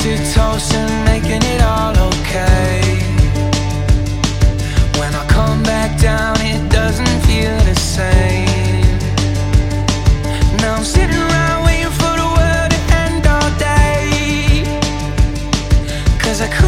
to toast and making it all okay. When I come back down, it doesn't feel the same. Now I'm sitting around waiting for the world to end all day, 'cause I could